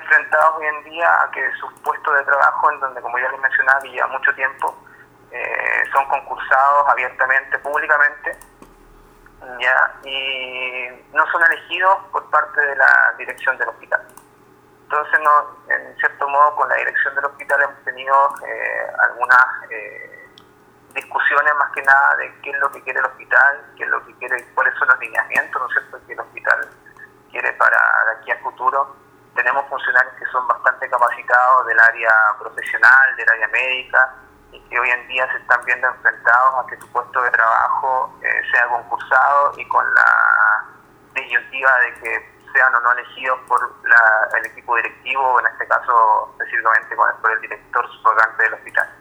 enfrentados hoy en día a que sus puestos de trabajo, en donde, como ya les mencionaba, que lleva mucho tiempo, son concursados abiertamente, públicamente, ¿ya? Y no son elegidos por parte de la dirección del hospital. Entonces, en cierto modo, con la dirección del hospital hemos tenido algunas discusiones más que nada de qué es lo que quiere el hospital, qué es lo que quiere, cuáles son los lineamientos, ¿no es cierto?, que el hospital quiere para de aquí a futuro. Tenemos funcionarios que son bastante capacitados del área profesional, del área médica, y que hoy en día se están viendo enfrentados a que su puesto de trabajo sea concursado y con la disyuntiva de que sean o no elegidos por el equipo directivo, en este caso específicamente por el director subrogante del hospital.